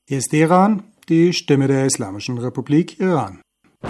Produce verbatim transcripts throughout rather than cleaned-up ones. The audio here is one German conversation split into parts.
Hier ist Iran, die Stimme der Islamischen Republik Iran.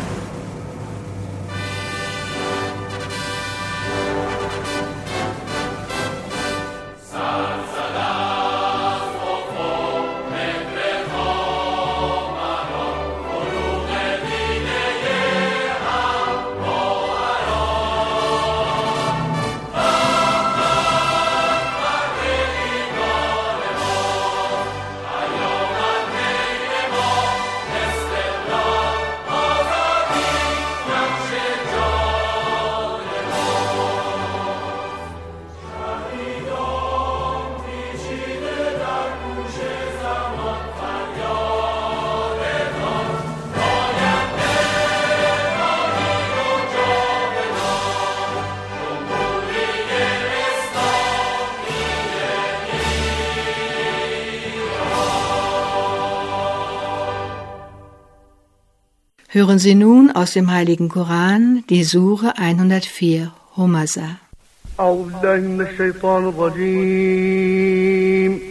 Hören Sie nun aus dem Heiligen Koran die Sure hundertvier, Humaza. أعوذ بالله من الشيطان الرجيم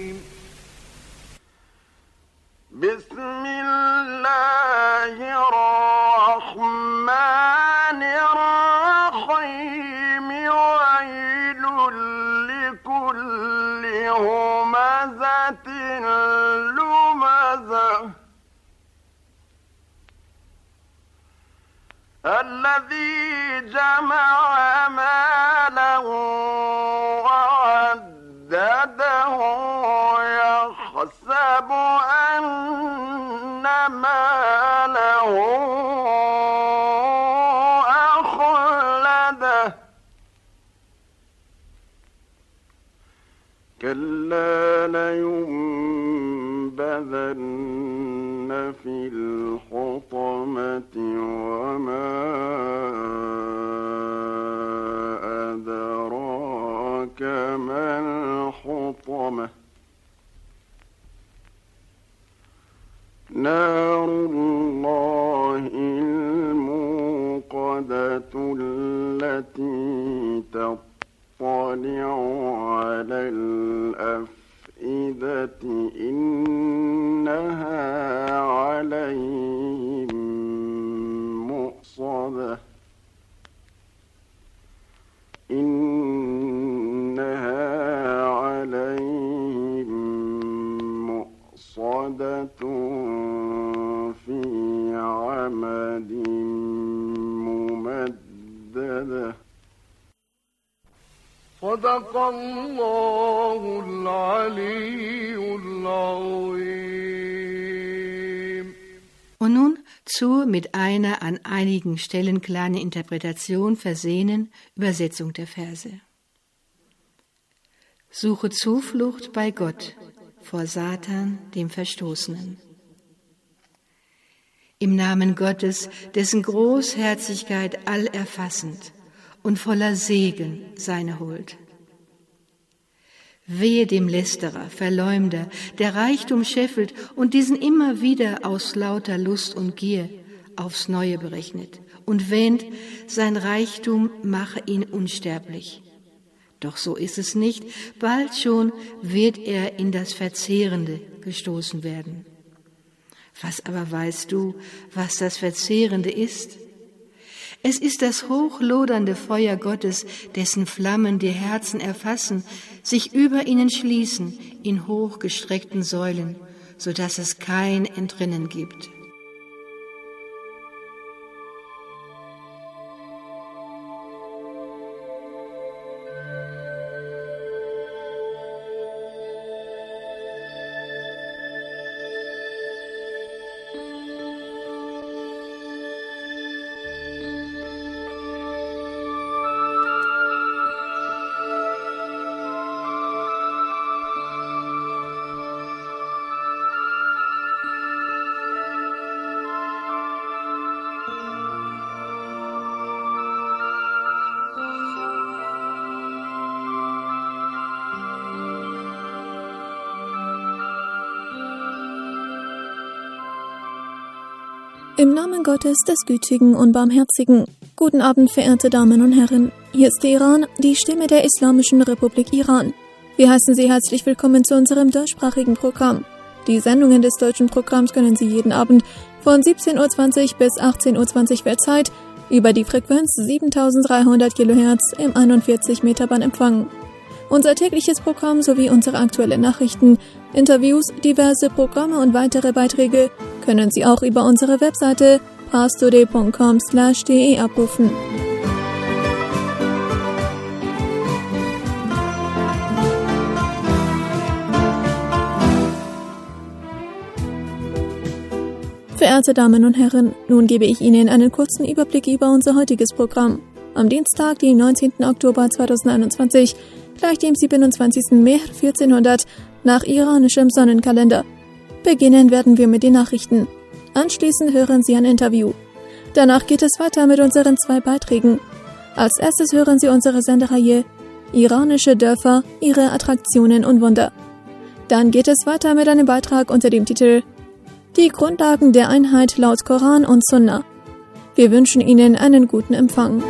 بسم الله الرحمن الرحيم ويل لكل همزة لمزة الذي جمع ماله وعدده يحسب أن ماله أخلده كلا لينبذن في الحطمة وما أدراك ما الحطمة نار الله الموقدة التي تطلع على الأفئدة إنها عليهم مؤصدة إنها عليهم مؤصدة في عمد ممددة صدق الله العلي العظيم. Und nun zur mit einer an einigen Stellen kleinen Interpretation versehenen Übersetzung der Verse. Suche Zuflucht bei Gott vor Satan, dem Verstoßenen. Im Namen Gottes, dessen Großherzigkeit allerfassend und voller Segen seine Huld. Wehe dem Lästerer, Verleumder, der Reichtum scheffelt und diesen immer wieder aus lauter Lust und Gier aufs Neue berechnet und wähnt, sein Reichtum mache ihn unsterblich. Doch so ist es nicht, bald schon wird er in das Verzehrende gestoßen werden. Was aber weißt du, was das Verzehrende ist? Es ist das hochlodernde Feuer Gottes, dessen Flammen die Herzen erfassen, sich über ihnen schließen in hochgestreckten Säulen, so dass es kein Entrinnen gibt. Im Namen Gottes, des Gütigen und Barmherzigen. Guten Abend, verehrte Damen und Herren. Hier ist Iran, die Stimme der Islamischen Republik Iran. Wir heißen Sie herzlich willkommen zu unserem deutschsprachigen Programm. Die Sendungen des deutschen Programms können Sie jeden Abend von siebzehn Uhr zwanzig bis achtzehn Uhr zwanzig Weltzeit über die Frequenz siebentausenddreihundert Kilohertz im einundvierzig Meter Band empfangen. Unser tägliches Programm sowie unsere aktuellen Nachrichten, Interviews, diverse Programme und weitere Beiträge können Sie auch über unsere Webseite parstoday punkt com slash de abrufen. Verehrte Damen und Herren, nun gebe ich Ihnen einen kurzen Überblick über unser heutiges Programm. Am Dienstag, dem neunzehnten Oktober zweitausendeinundzwanzig, gleich dem siebenundzwanzigsten Mehr vierzehnhundert nach iranischem Sonnenkalender. Beginnen werden wir mit den Nachrichten. Anschließend hören Sie ein Interview. Danach geht es weiter mit unseren zwei Beiträgen. Als erstes hören Sie unsere Sendereihe Iranische Dörfer, ihre Attraktionen und Wunder. Dann geht es weiter mit einem Beitrag unter dem Titel Die Grundlagen der Einheit laut Koran und Sunna. Wir wünschen Ihnen einen guten Empfang.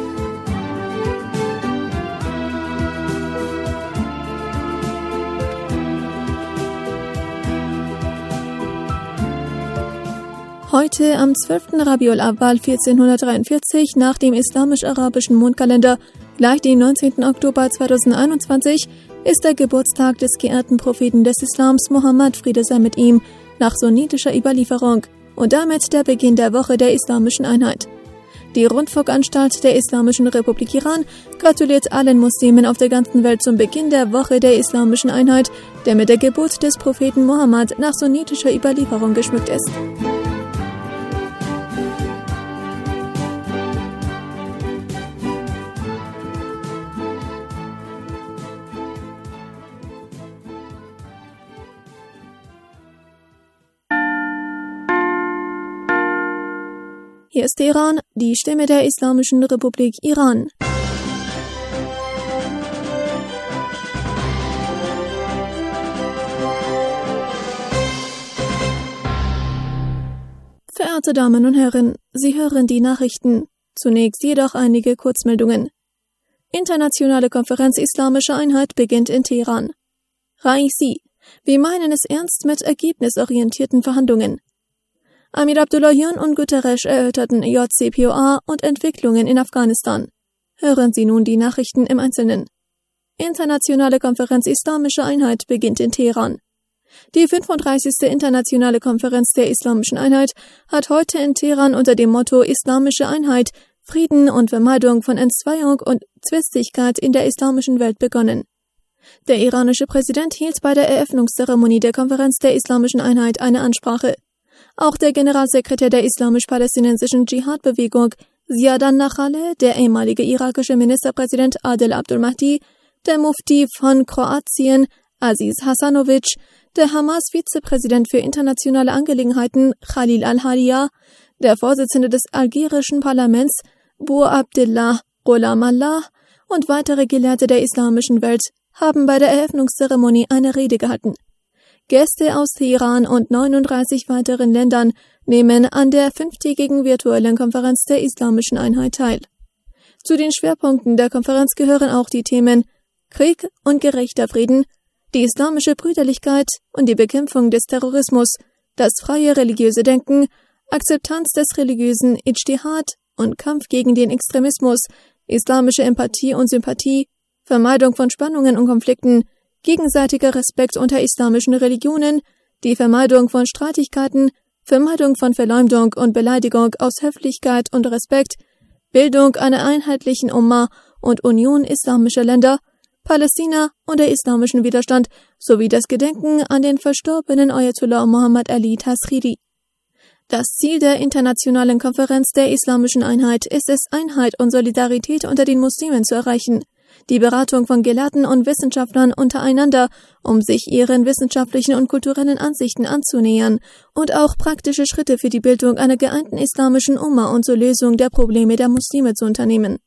Heute am zwölften Rabiul Awwal vierzehnhundertdreiundvierzig nach dem islamisch-arabischen Mondkalender, gleich den neunzehnten Oktober zweitausendeinundzwanzig, ist der Geburtstag des geehrten Propheten des Islams Mohammed, Friede sei mit ihm, nach sunnitischer Überlieferung und damit der Beginn der Woche der Islamischen Einheit. Die Rundfunkanstalt der Islamischen Republik Iran gratuliert allen Muslimen auf der ganzen Welt zum Beginn der Woche der Islamischen Einheit, der mit der Geburt des Propheten Mohammed nach sunnitischer Überlieferung geschmückt ist. Hier ist Iran, die Stimme der Islamischen Republik Iran. Verehrte Damen und Herren, Sie hören die Nachrichten. Zunächst jedoch einige Kurzmeldungen. Internationale Konferenz Islamische Einheit beginnt in Teheran. Raisi, wir meinen es ernst mit ergebnisorientierten Verhandlungen. Amir Abdullahian und Guterres erörterten J C P O A und Entwicklungen in Afghanistan. Hören Sie nun die Nachrichten im Einzelnen. Internationale Konferenz Islamische Einheit beginnt in Teheran. Die fünfunddreißigste Internationale Konferenz der Islamischen Einheit hat heute in Teheran unter dem Motto Islamische Einheit, Frieden und Vermeidung von Entzweiung und Zwistigkeit in der islamischen Welt begonnen. Der iranische Präsident hielt bei der Eröffnungszeremonie der Konferenz der Islamischen Einheit eine Ansprache. Auch der Generalsekretär der islamisch-palästinensischen Dschihad-Bewegung, Ziadan Nachale, der ehemalige irakische Ministerpräsident Adel Abdul Mahdi, der Mufti von Kroatien, Aziz Hasanovic, der Hamas-Vizepräsident für internationale Angelegenheiten, Khalil al-Hadia, der Vorsitzende des algerischen Parlaments, Bou Abdillah Gholam Allah und weitere Gelehrte der islamischen Welt haben bei der Eröffnungszeremonie eine Rede gehalten. Gäste aus Teheran und neununddreißig weiteren Ländern nehmen an der fünftägigen virtuellen Konferenz der Islamischen Einheit teil. Zu den Schwerpunkten der Konferenz gehören auch die Themen Krieg und gerechter Frieden, die islamische Brüderlichkeit und die Bekämpfung des Terrorismus, das freie religiöse Denken, Akzeptanz des religiösen Ijtihad und Kampf gegen den Extremismus, islamische Empathie und Sympathie, Vermeidung von Spannungen und Konflikten, gegenseitiger Respekt unter islamischen Religionen, die Vermeidung von Streitigkeiten, Vermeidung von Verleumdung und Beleidigung aus Höflichkeit und Respekt, Bildung einer einheitlichen Umma und Union islamischer Länder, Palästina und der islamischen Widerstand sowie das Gedenken an den verstorbenen Ayatollah Muhammad Ali Tasghiri. Das Ziel der Internationalen Konferenz der Islamischen Einheit ist es, Einheit und Solidarität unter den Muslimen zu erreichen, die Beratung von Gelehrten und Wissenschaftlern untereinander, um sich ihren wissenschaftlichen und kulturellen Ansichten anzunähern und auch praktische Schritte für die Bildung einer geeinten islamischen Umma und zur Lösung der Probleme der Muslime zu unternehmen.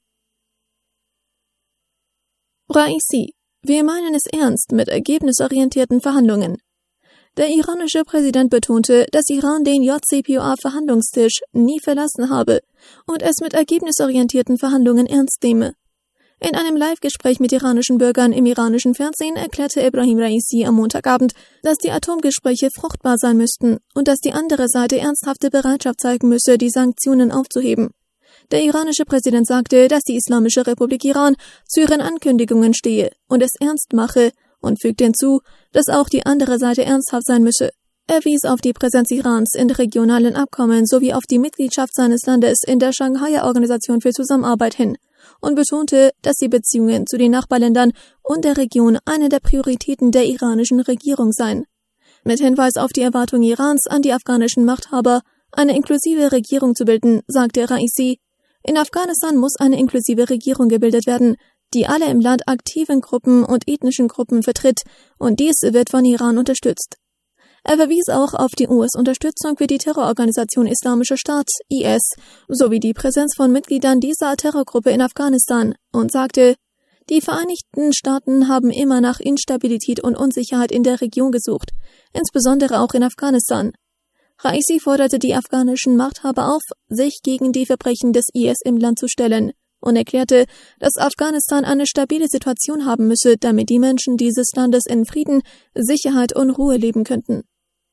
Raisi, wir meinen es ernst mit ergebnisorientierten Verhandlungen. Der iranische Präsident betonte, dass Iran den J C P O A-Verhandlungstisch nie verlassen habe und es mit ergebnisorientierten Verhandlungen ernst nehme. In einem Live-Gespräch mit iranischen Bürgern im iranischen Fernsehen erklärte Ebrahim Raisi am Montagabend, dass die Atomgespräche fruchtbar sein müssten und dass die andere Seite ernsthafte Bereitschaft zeigen müsse, die Sanktionen aufzuheben. Der iranische Präsident sagte, dass die Islamische Republik Iran zu ihren Ankündigungen stehe und es ernst mache und fügte hinzu, dass auch die andere Seite ernsthaft sein müsse. Er wies auf die Präsenz Irans in regionalen Abkommen sowie auf die Mitgliedschaft seines Landes in der Shanghaier Organisation für Zusammenarbeit hin und betonte, dass die Beziehungen zu den Nachbarländern und der Region eine der Prioritäten der iranischen Regierung seien. Mit Hinweis auf die Erwartung Irans an die afghanischen Machthaber, eine inklusive Regierung zu bilden, sagte Raisi, in Afghanistan muss eine inklusive Regierung gebildet werden, die alle im Land aktiven Gruppen und ethnischen Gruppen vertritt, und dies wird von Iran unterstützt. Er verwies auch auf die U S-Unterstützung für die Terrororganisation Islamischer Staat, I S, sowie die Präsenz von Mitgliedern dieser Terrorgruppe in Afghanistan und sagte, die Vereinigten Staaten haben immer nach Instabilität und Unsicherheit in der Region gesucht, insbesondere auch in Afghanistan. Raisi forderte die afghanischen Machthaber auf, sich gegen die Verbrechen des I S im Land zu stellen und erklärte, dass Afghanistan eine stabile Situation haben müsse, damit die Menschen dieses Landes in Frieden, Sicherheit und Ruhe leben könnten.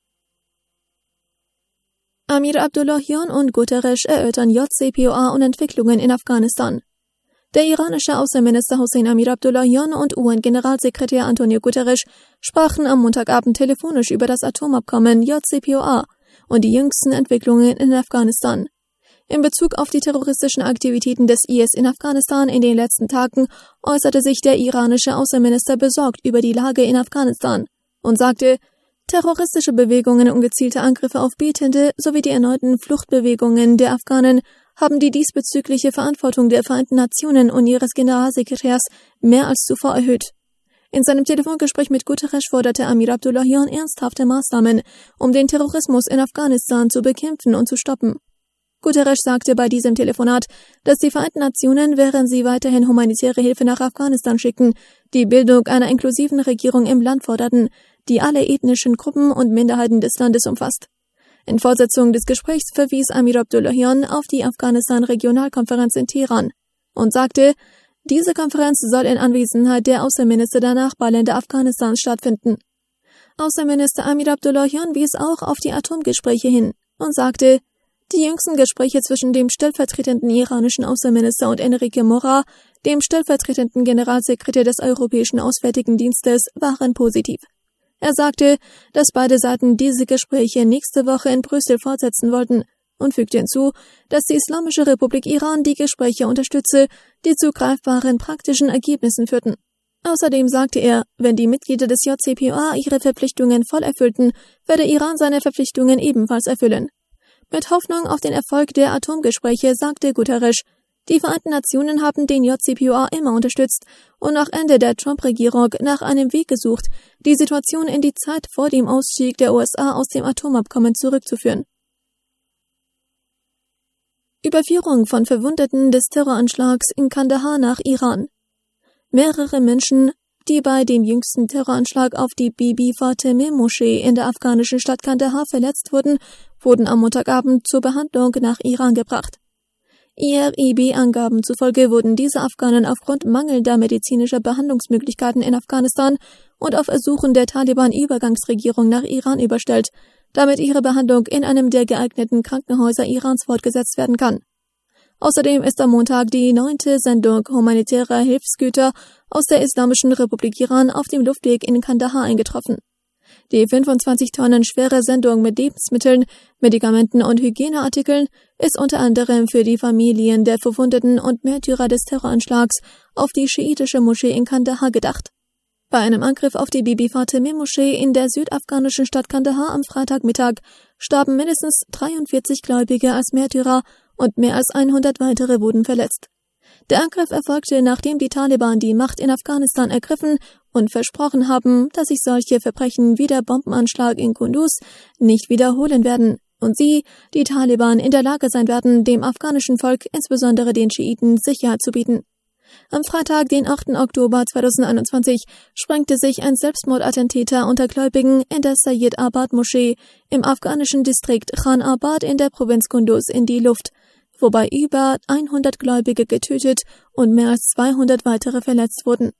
Amir Abdullahian und Guterres erörtern J C P O A und Entwicklungen in Afghanistan. Der iranische Außenminister Hossein Amir Abdullahian und U N-Generalsekretär Antonio Guterres sprachen am Montagabend telefonisch über das Atomabkommen J C P O A und die jüngsten Entwicklungen in Afghanistan. In Bezug auf die terroristischen Aktivitäten des I S in Afghanistan in den letzten Tagen äußerte sich der iranische Außenminister besorgt über die Lage in Afghanistan und sagte, terroristische Bewegungen und gezielte Angriffe auf Betende sowie die erneuten Fluchtbewegungen der Afghanen haben die diesbezügliche Verantwortung der Vereinten Nationen und ihres Generalsekretärs mehr als zuvor erhöht. In seinem Telefongespräch mit Guterres forderte Amir Abdullahian ernsthafte Maßnahmen, um den Terrorismus in Afghanistan zu bekämpfen und zu stoppen. Guterres sagte bei diesem Telefonat, dass die Vereinten Nationen, während sie weiterhin humanitäre Hilfe nach Afghanistan schicken, die Bildung einer inklusiven Regierung im Land forderten, die alle ethnischen Gruppen und Minderheiten des Landes umfasst. In Fortsetzung des Gesprächs verwies Amir Abdullahian auf die Afghanistan-Regionalkonferenz in Teheran und sagte, diese Konferenz soll in Anwesenheit der Außenminister der Nachbarländer Afghanistans stattfinden. Außenminister Amir Abdullahian wies auch auf die Atomgespräche hin und sagte, die jüngsten Gespräche zwischen dem stellvertretenden iranischen Außenminister und Enrique Mora, dem stellvertretenden Generalsekretär des Europäischen Auswärtigen Dienstes, waren positiv. Er sagte, dass beide Seiten diese Gespräche nächste Woche in Brüssel fortsetzen wollten und fügte hinzu, dass die Islamische Republik Iran die Gespräche unterstütze, die zu greifbaren praktischen Ergebnissen führten. Außerdem sagte er, wenn die Mitglieder des J C P O A ihre Verpflichtungen voll erfüllten, werde Iran seine Verpflichtungen ebenfalls erfüllen. Mit Hoffnung auf den Erfolg der Atomgespräche sagte Guterres, die Vereinten Nationen haben den J C P O A immer unterstützt und nach Ende der Trump-Regierung nach einem Weg gesucht, die Situation in die Zeit vor dem Ausstieg der U S A aus dem Atomabkommen zurückzuführen. Überführung von Verwundeten des Terroranschlags in Kandahar nach Iran. Mehrere Menschen, die bei dem jüngsten Terroranschlag auf die Bibi Fatemeh-Moschee in der afghanischen Stadt Kandahar verletzt wurden, wurden am Montagabend zur Behandlung nach Iran gebracht. I R I B-Angaben zufolge wurden diese Afghanen aufgrund mangelnder medizinischer Behandlungsmöglichkeiten in Afghanistan und auf Ersuchen der Taliban-Übergangsregierung nach Iran überstellt, damit ihre Behandlung in einem der geeigneten Krankenhäuser Irans fortgesetzt werden kann. Außerdem ist am Montag die neunte Sendung humanitärer Hilfsgüter aus der Islamischen Republik Iran auf dem Luftweg in Kandahar eingetroffen. Die fünfundzwanzig Tonnen schwere Sendung mit Lebensmitteln, Medikamenten und Hygieneartikeln ist unter anderem für die Familien der Verwundeten und Märtyrer des Terroranschlags auf die schiitische Moschee in Kandahar gedacht. Bei einem Angriff auf die Bibi Fatemeh-Moschee in der südafghanischen Stadt Kandahar am Freitagmittag starben mindestens dreiundvierzig Gläubige als Märtyrer und mehr als hundert weitere wurden verletzt. Der Angriff erfolgte, nachdem die Taliban die Macht in Afghanistan ergriffen und versprochen haben, dass sich solche Verbrechen wie der Bombenanschlag in Kunduz nicht wiederholen werden und sie, die Taliban, in der Lage sein werden, dem afghanischen Volk, insbesondere den Schiiten, Sicherheit zu bieten. Am Freitag, den achten Oktober zweitausendeinundzwanzig, sprengte sich ein Selbstmordattentäter unter Gläubigen in der Sayyid-Abad-Moschee im afghanischen Distrikt Khan Abad in der Provinz Kunduz in die Luft, wobei über hundert Gläubige getötet und mehr als zweihundert weitere verletzt wurden.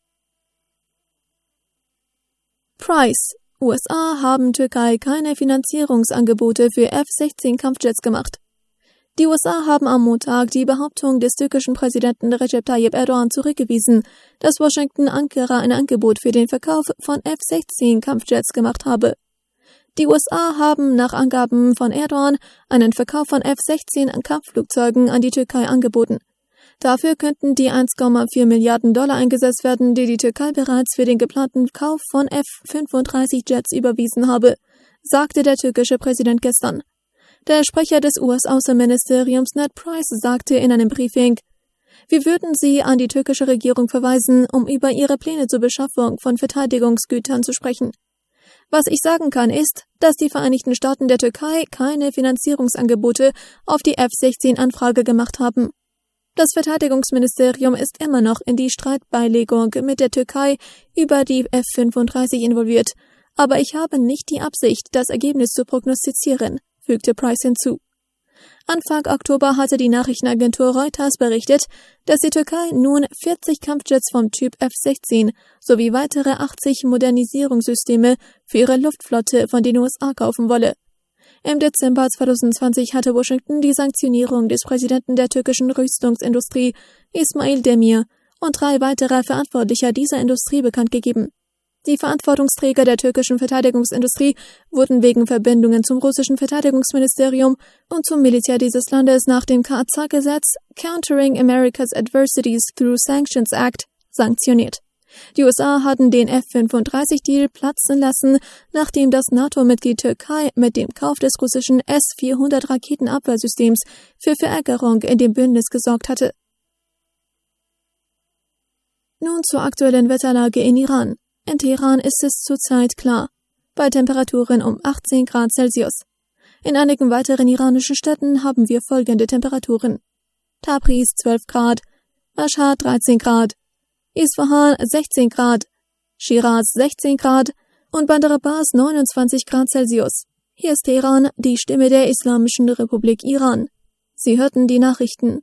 Price: U S A haben Türkei keine Finanzierungsangebote für F sechzehn Kampfjets gemacht. Die U S A haben am Montag die Behauptung des türkischen Präsidenten Recep Tayyip Erdogan zurückgewiesen, dass Washington Ankara ein Angebot für den Verkauf von F sechzehn Kampfjets gemacht habe. Die U S A haben nach Angaben von Erdogan einen Verkauf von F sechzehn Kampfflugzeugen an die Türkei angeboten. Dafür könnten die eins Komma vier Milliarden Dollar eingesetzt werden, die die Türkei bereits für den geplanten Kauf von F fünfunddreißig Jets überwiesen habe, sagte der türkische Präsident gestern. Der Sprecher des U S-Außenministeriums Ned Price sagte in einem Briefing: Wir würden Sie an die türkische Regierung verweisen, um über ihre Pläne zur Beschaffung von Verteidigungsgütern zu sprechen. Was ich sagen kann, ist, dass die Vereinigten Staaten der Türkei keine Finanzierungsangebote auf die F sechzehn Anfrage gemacht haben. Das Verteidigungsministerium ist immer noch in die Streitbeilegung mit der Türkei über die F fünfunddreißig involviert, aber ich habe nicht die Absicht, das Ergebnis zu prognostizieren, fügte Price hinzu. Anfang Oktober hatte die Nachrichtenagentur Reuters berichtet, dass die Türkei nun vierzig Kampfjets vom Typ F sechzehn sowie weitere achtzig Modernisierungssysteme für ihre Luftflotte von den U S A kaufen wolle. Im Dezember zweitausendzwanzig hatte Washington die Sanktionierung des Präsidenten der türkischen Rüstungsindustrie, Ismail Demir, und drei weitere Verantwortlicher dieser Industrie bekannt gegeben. Die Verantwortungsträger der türkischen Verteidigungsindustrie wurden wegen Verbindungen zum russischen Verteidigungsministerium und zum Militär dieses Landes nach dem K A Z A-Gesetz Countering America's Adversities Through Sanctions Act sanktioniert. Die U S A hatten den F fünfunddreißig-Deal platzen lassen, nachdem das NATO-Mitglied Türkei mit dem Kauf des russischen S vierhundert Raketenabwehrsystems für Verärgerung in dem Bündnis gesorgt hatte. Nun zur aktuellen Wetterlage in Iran. In Teheran ist es zurzeit klar, bei Temperaturen um achtzehn Grad Celsius. In einigen weiteren iranischen Städten haben wir folgende Temperaturen: Tabriz zwölf Grad, Mashhad dreizehn Grad, Isfahan sechzehn Grad, Shiraz sechzehn Grad und Bandar Abbas neunundzwanzig Grad Celsius. Hier ist Teheran, die Stimme der Islamischen Republik Iran. Sie hörten die Nachrichten.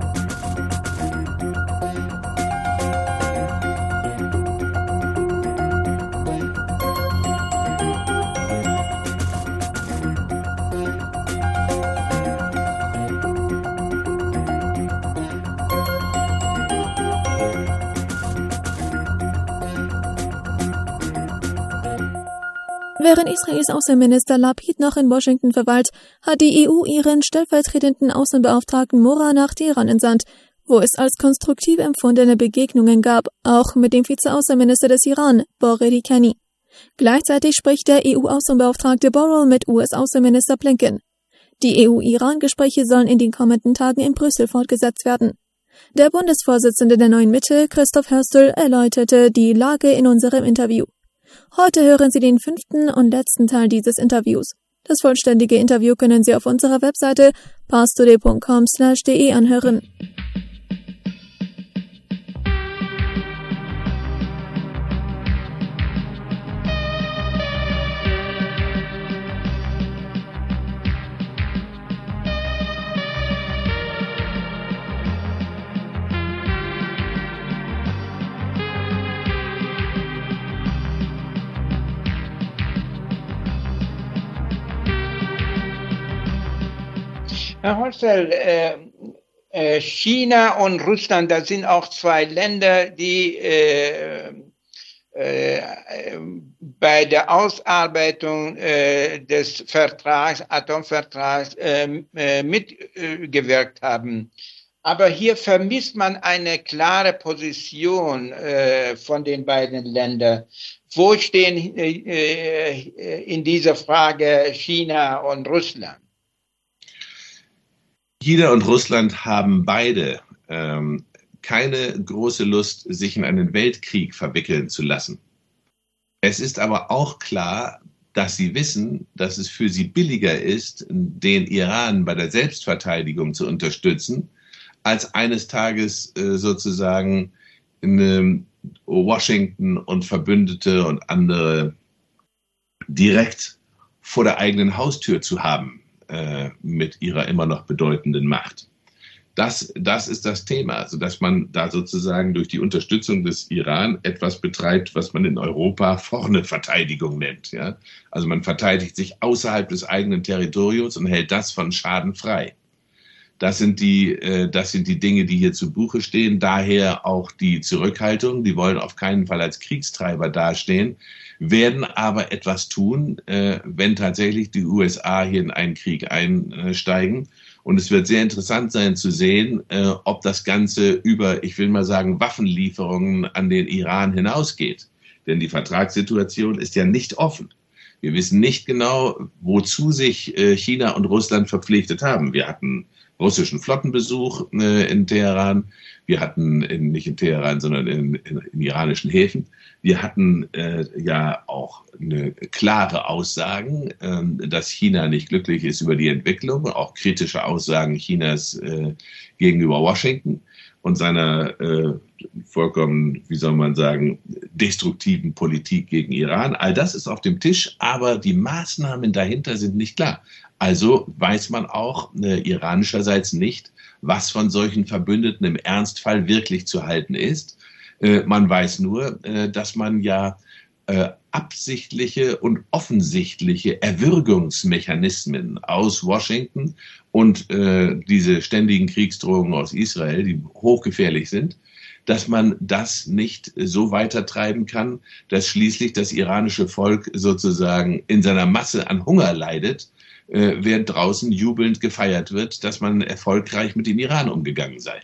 Während Israels Außenminister Lapid noch in Washington verweilt, hat die E U ihren stellvertretenden Außenbeauftragten Mora nach Teheran entsandt, wo es als konstruktiv empfundene Begegnungen gab, auch mit dem Vizeaußenminister des Iran, Bogheri-Kani. Gleichzeitig spricht der E U-Außenbeauftragte Borrell mit U S-Außenminister Blinken. Die E U-Iran-Gespräche sollen in den kommenden Tagen in Brüssel fortgesetzt werden. Der Bundesvorsitzende der Neuen Mitte, Christoph Hörstel, erläuterte die Lage in unserem Interview. Heute hören Sie den fünften und letzten Teil dieses Interviews. Das vollständige Interview können Sie auf unserer Webseite parstoday punkt com slash de anhören. Herr Holzel, äh, äh, China und Russland, das sind auch zwei Länder, die äh, äh, bei der Ausarbeitung äh, des Vertrags, Atomvertrags äh, äh, mitgewirkt äh, haben. Aber hier vermisst man eine klare Position äh, von den beiden Ländern. Wo stehen äh, in dieser Frage China und Russland? China und Russland haben beide ähm, keine große Lust, sich in einen Weltkrieg verwickeln zu lassen. Es ist aber auch klar, dass sie wissen, dass es für sie billiger ist, den Iran bei der Selbstverteidigung zu unterstützen, als eines Tages äh, sozusagen in, Washington und Verbündete und andere direkt vor der eigenen Haustür zu haben. Mit ihrer immer noch bedeutenden Macht. Das, das ist das Thema, also dass man da sozusagen durch die Unterstützung des Iran etwas betreibt, was man in Europa Vorne-Verteidigung nennt. Ja? Also man verteidigt sich außerhalb des eigenen Territoriums und hält das von Schaden frei. Das sind die, äh, das sind die Dinge, die hier zu Buche stehen. Daher auch die Zurückhaltung. Die wollen auf keinen Fall als Kriegstreiber dastehen, werden aber etwas tun, äh, wenn tatsächlich die U S A hier in einen Krieg einsteigen. Und es wird sehr interessant sein zu sehen, äh, ob das Ganze über, ich will mal sagen, Waffenlieferungen an den Iran hinausgeht. Denn die Vertragssituation ist ja nicht offen. Wir wissen nicht genau, wozu sich äh, China und Russland verpflichtet haben. Wir hatten russischen Flottenbesuch äh, in Teheran. Wir hatten, in, nicht in Teheran, sondern in, in, in iranischen Häfen. Wir hatten äh, ja auch eine klare Aussagen, äh, dass China nicht glücklich ist über die Entwicklung, auch kritische Aussagen Chinas äh, gegenüber Washington und seiner äh, vollkommen, wie soll man sagen, destruktiven Politik gegen Iran. All das ist auf dem Tisch, aber die Maßnahmen dahinter sind nicht klar. Also weiß man auch äh, iranischerseits nicht, was von solchen Verbündeten im Ernstfall wirklich zu halten ist. Äh, man weiß nur, äh, dass man ja äh, absichtliche und offensichtliche Erwürgungsmechanismen aus Washington und äh, diese ständigen Kriegsdrohungen aus Israel, die hochgefährlich sind, dass man das nicht so weitertreiben kann, dass schließlich das iranische Volk sozusagen in seiner Masse an Hunger leidet, äh, während draußen jubelnd gefeiert wird, dass man erfolgreich mit dem Iran umgegangen sei.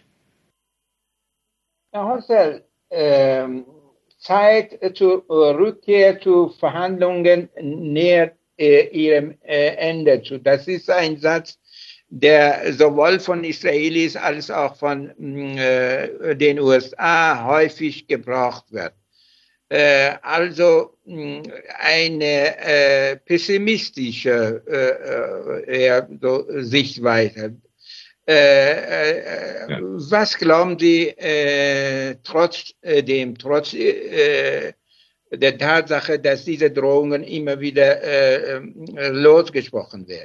Herr Hossel, ähm, Zeit zur Rückkehr zu Verhandlungen nähert äh, ihrem äh, Ende zu. Das ist ein Satz, der sowohl von Israelis als auch von äh, den U S A häufig gebraucht wird. Äh, also mh, eine äh, pessimistische äh, äh, so Sichtweise. Äh, äh, ja. Was glauben Sie äh, trotz äh, dem, trotz äh, der Tatsache, dass diese Drohungen immer wieder äh, losgesprochen werden?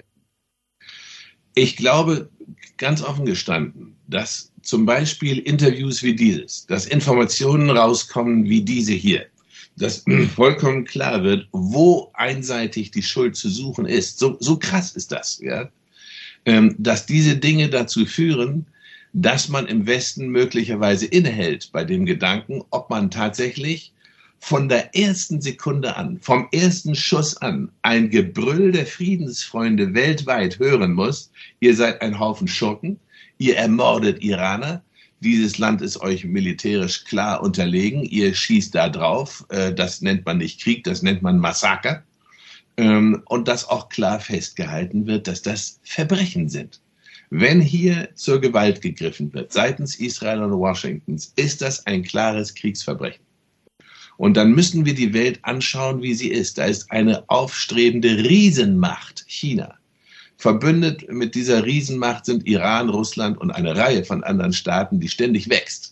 Ich glaube, ganz offen gestanden, dass zum Beispiel Interviews wie dieses, dass Informationen rauskommen wie diese hier, dass vollkommen klar wird, wo einseitig die Schuld zu suchen ist. So, so krass ist das, ja. Dass diese Dinge dazu führen, dass man im Westen möglicherweise innehält bei dem Gedanken, ob man tatsächlich von der ersten Sekunde an, vom ersten Schuss an, ein Gebrüll der Friedensfreunde weltweit hören muss, ihr seid ein Haufen Schurken, ihr ermordet Iraner, dieses Land ist euch militärisch klar unterlegen, ihr schießt da drauf, das nennt man nicht Krieg, das nennt man Massaker. Und dass auch klar festgehalten wird, dass das Verbrechen sind. Wenn hier zur Gewalt gegriffen wird, seitens Israel und Washingtons, ist das ein klares Kriegsverbrechen. Und dann müssen wir die Welt anschauen, wie sie ist. Da ist eine aufstrebende Riesenmacht, China. Verbündet mit dieser Riesenmacht sind Iran, Russland und eine Reihe von anderen Staaten, die ständig wächst.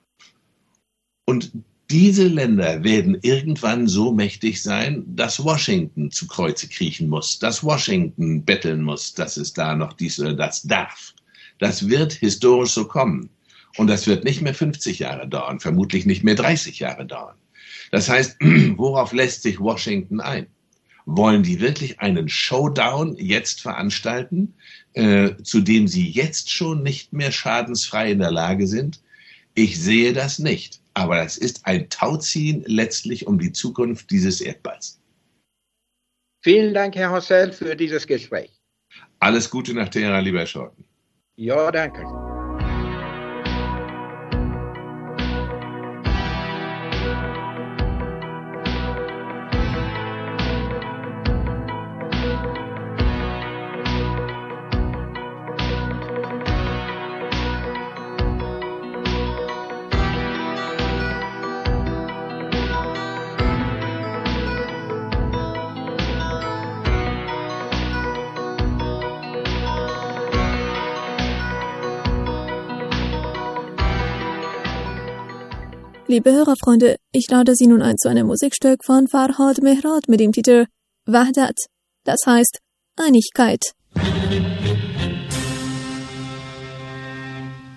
Und diese Länder werden irgendwann so mächtig sein, dass Washington zu Kreuze kriechen muss, dass Washington betteln muss, dass es da noch dies oder das darf. Das wird historisch so kommen. Und das wird nicht mehr fünfzig Jahre dauern, vermutlich nicht mehr dreißig Jahre dauern. Das heißt, worauf lässt sich Washington ein? Wollen die wirklich einen Showdown jetzt veranstalten, äh, zu dem sie jetzt schon nicht mehr schadensfrei in der Lage sind? Ich sehe das nicht. Aber das ist ein Tauziehen letztlich um die Zukunft dieses Erdballs. Vielen Dank, Herr Hossel, für dieses Gespräch. Alles Gute nach Teheran, lieber Herr Shorten. Ja, danke. Liebe Hörerfreunde, ich lade Sie nun ein zu einem Musikstück von Farhad Mehrad mit dem Titel Wahdat, das heißt Einigkeit.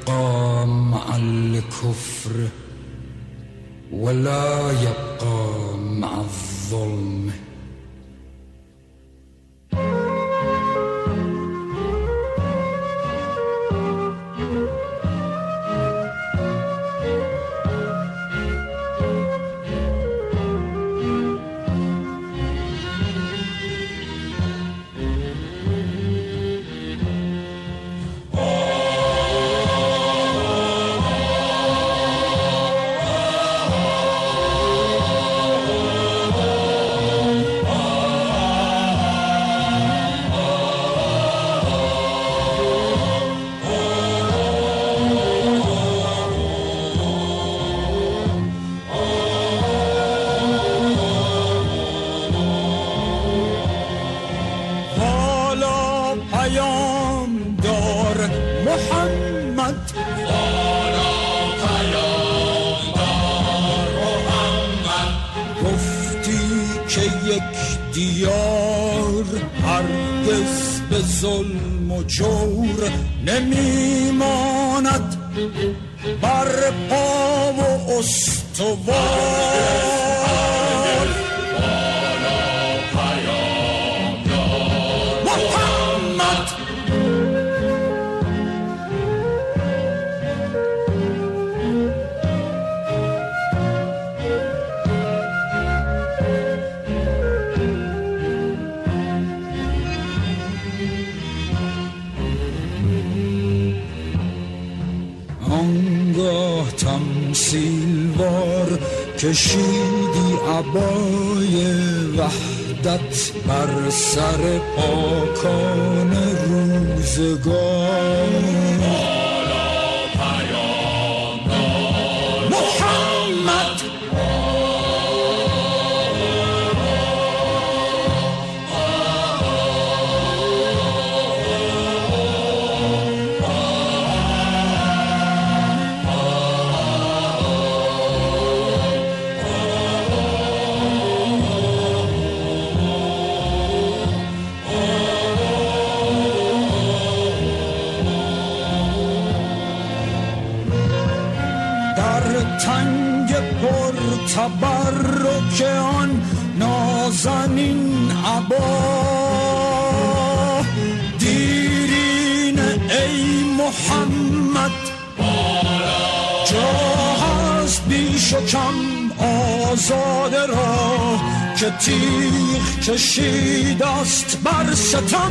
يبقى مع الكفر ولا يبقى مع الظلم. ظلم و جور نمیماند بر پا و استوار. محمد تمثیلوار کشیدی عبای وحدت بر سر پاکان روزگار. محمد تبرک آن نازنین عبا دیرین ای محمد جا هست بیش و کم آزاده را که تیغ کشید است بر ستم.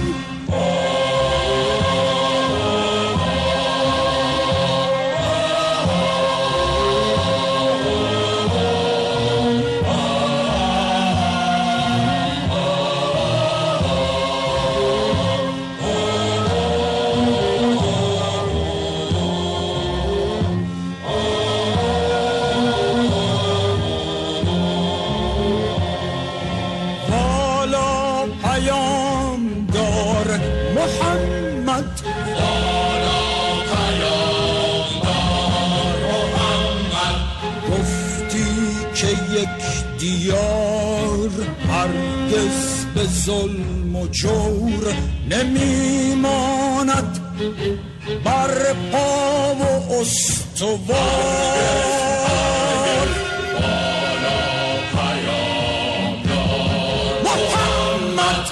دیار هرگز به ظلم و جور نمیماند بر پا و استوار. محمد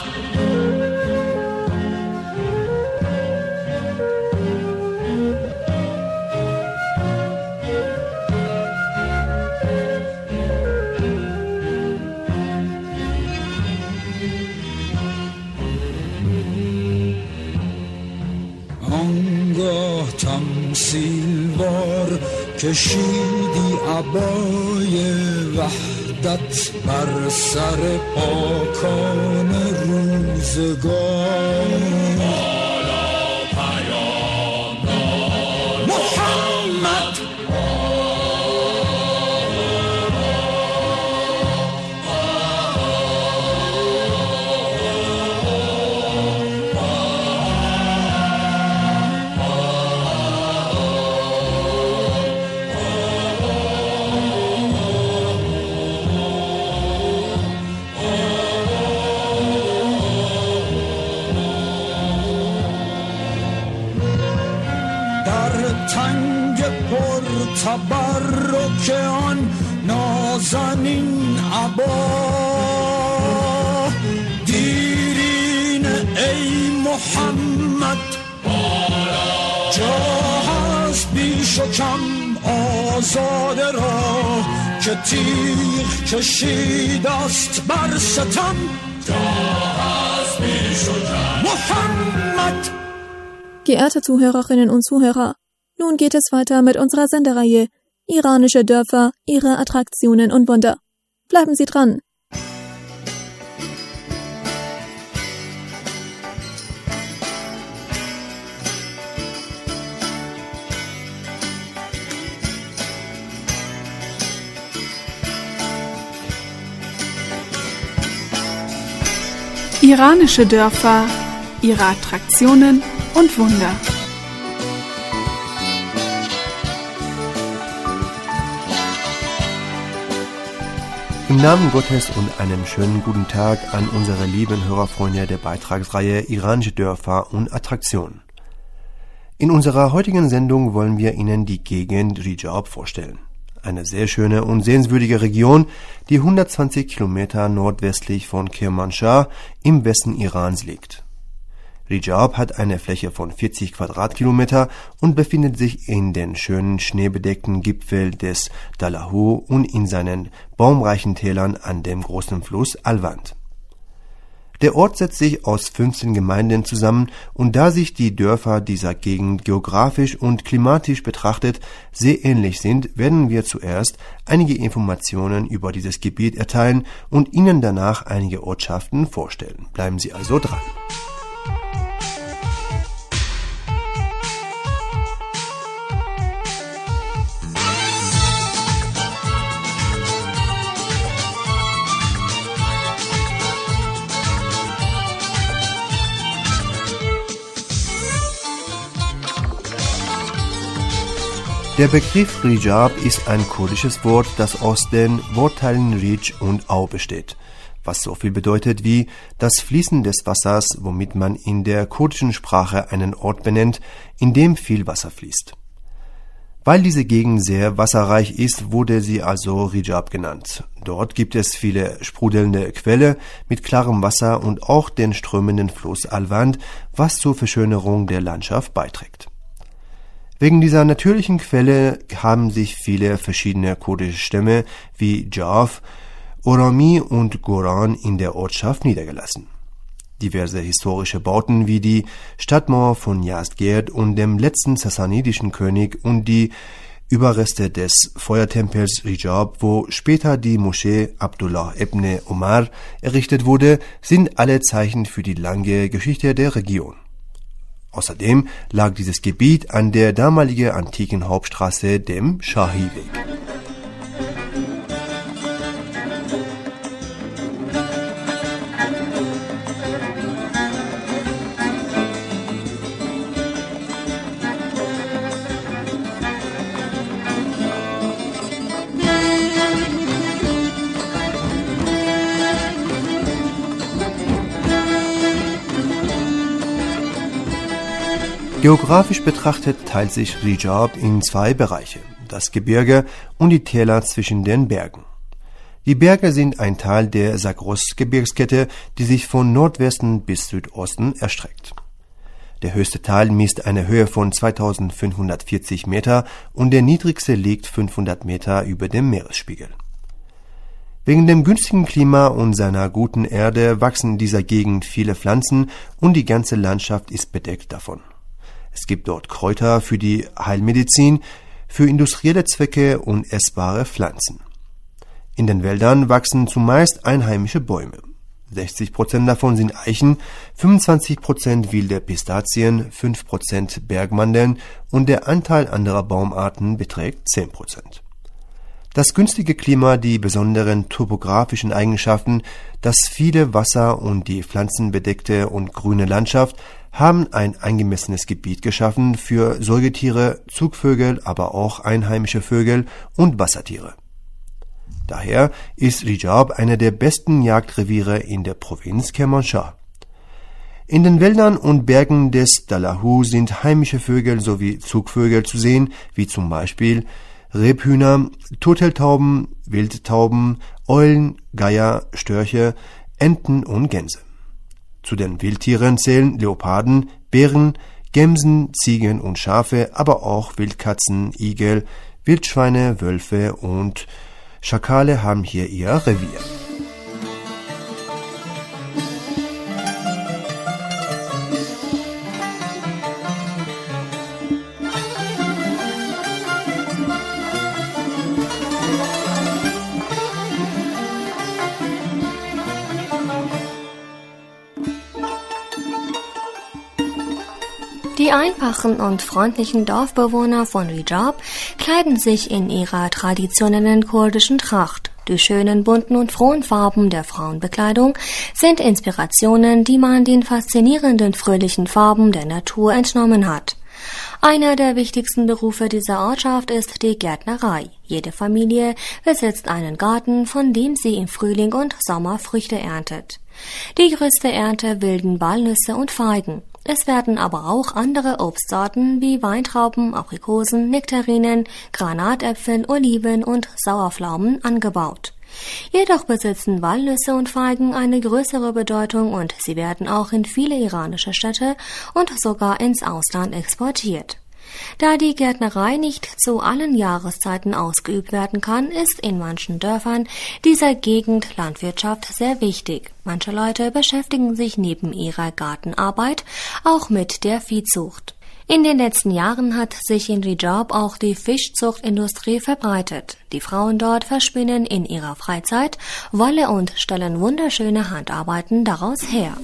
تمثیلوار کشیدی عبای وحدت بر سر پاکان روزگار. محمد در تنگ پر تبرک آن نازنین عبا دیرین ای محمد جا هست بیش و کم آزاده را که تیغ کشید است بر ستم جا هست بیش و کم محمد. Geehrte Zuhörerinnen und Zuhörer, nun geht es weiter mit unserer Sendereihe Iranische Dörfer, ihre Attraktionen und Wunder. Bleiben Sie dran! Iranische Dörfer, ihre Attraktionen und Wunder. Im Namen Gottes und einem schönen guten Tag an unsere lieben Hörerfreunde der Beitragsreihe Iranische Dörfer und Attraktionen. In unserer heutigen Sendung wollen wir Ihnen die Gegend Rijab vorstellen. Eine sehr schöne und sehenswürdige Region, die hundertzwanzig Kilometer nordwestlich von Kermanshah im Westen Irans liegt. Rijab hat eine Fläche von vierzig Quadratkilometer und befindet sich in den schönen schneebedeckten Gipfel des Dalahu und in seinen baumreichen Tälern an dem großen Fluss Alwand. Der Ort setzt sich aus fünfzehn Gemeinden zusammen und da sich die Dörfer dieser Gegend geografisch und klimatisch betrachtet sehr ähnlich sind, werden wir zuerst einige Informationen über dieses Gebiet erteilen und Ihnen danach einige Ortschaften vorstellen. Bleiben Sie also dran. Der Begriff Rijab ist ein kurdisches Wort, das aus den Wortteilen Rij und Au besteht, was so viel bedeutet wie das Fließen des Wassers, womit man in der kurdischen Sprache einen Ort benennt, in dem viel Wasser fließt. Weil diese Gegend sehr wasserreich ist, wurde sie also Rijab genannt. Dort gibt es viele sprudelnde Quellen mit klarem Wasser und auch den strömenden Fluss Alwand, was zur Verschönerung der Landschaft beiträgt. Wegen dieser natürlichen Quelle haben sich viele verschiedene kurdische Stämme wie Jaf, Orami und Goran in der Ortschaft niedergelassen. Diverse historische Bauten wie die Stadtmauer von Yazdgerd und dem letzten sassanidischen König und die Überreste des Feuertempels Rijab, wo später die Moschee Abdullah ibn Omar errichtet wurde, sind alle Zeichen für die lange Geschichte der Region. Außerdem lag dieses Gebiet an der damaligen antiken Hauptstraße, dem Shahi-Weg. Geografisch betrachtet teilt sich Rijab in zwei Bereiche, das Gebirge und die Täler zwischen den Bergen. Die Berge sind ein Teil der Zagros-Gebirgskette, die sich von Nordwesten bis Südosten erstreckt. Der höchste Teil misst eine Höhe von zweitausendfünfhundertvierzig Meter und der niedrigste liegt fünfhundert Meter über dem Meeresspiegel. Wegen dem günstigen Klima und seiner guten Erde wachsen in dieser Gegend viele Pflanzen und die ganze Landschaft ist bedeckt davon. Es gibt dort Kräuter für die Heilmedizin, für industrielle Zwecke und essbare Pflanzen. In den Wäldern wachsen zumeist einheimische Bäume. sechzig Prozent davon sind Eichen, fünfundzwanzig Prozent wilde Pistazien, fünf Prozent Bergmandeln und der Anteil anderer Baumarten beträgt zehn Prozent. Das günstige Klima, die besonderen topografischen Eigenschaften, das viele Wasser und die pflanzenbedeckte und grüne Landschaft haben ein angemessenes Gebiet geschaffen für Säugetiere, Zugvögel, aber auch einheimische Vögel und Wassertiere. Daher ist Rijab einer der besten Jagdreviere in der Provinz Kermanshah. In den Wäldern und Bergen des Dalahu sind heimische Vögel sowie Zugvögel zu sehen, wie zum Beispiel Rebhühner, Turteltauben, Wildtauben, Eulen, Geier, Störche, Enten und Gänse. Zu den Wildtieren zählen Leoparden, Bären, Gämsen, Ziegen und Schafe, aber auch Wildkatzen, Igel, Wildschweine, Wölfe und Schakale haben hier ihr Revier. Die einfachen und freundlichen Dorfbewohner von Rijab kleiden sich in ihrer traditionellen kurdischen Tracht. Die schönen bunten und frohen Farben der Frauenbekleidung sind Inspirationen, die man den faszinierenden fröhlichen Farben der Natur entnommen hat. Einer der wichtigsten Berufe dieser Ortschaft ist die Gärtnerei. Jede Familie besitzt einen Garten, von dem sie im Frühling und Sommer Früchte erntet. Die größte Ernte bilden Walnüsse und Feigen. Es werden aber auch andere Obstsorten wie Weintrauben, Aprikosen, Nektarinen, Granatäpfel, Oliven und Sauerpflaumen angebaut. Jedoch besitzen Walnüsse und Feigen eine größere Bedeutung und sie werden auch in viele iranische Städte und sogar ins Ausland exportiert. Da die Gärtnerei nicht zu allen Jahreszeiten ausgeübt werden kann, ist in manchen Dörfern dieser Gegend Landwirtschaft sehr wichtig. Manche Leute beschäftigen sich neben ihrer Gartenarbeit auch mit der Viehzucht. In den letzten Jahren hat sich in Rijab auch die Fischzuchtindustrie verbreitet. Die Frauen dort verspinnen in ihrer Freizeit Wolle und stellen wunderschöne Handarbeiten daraus her.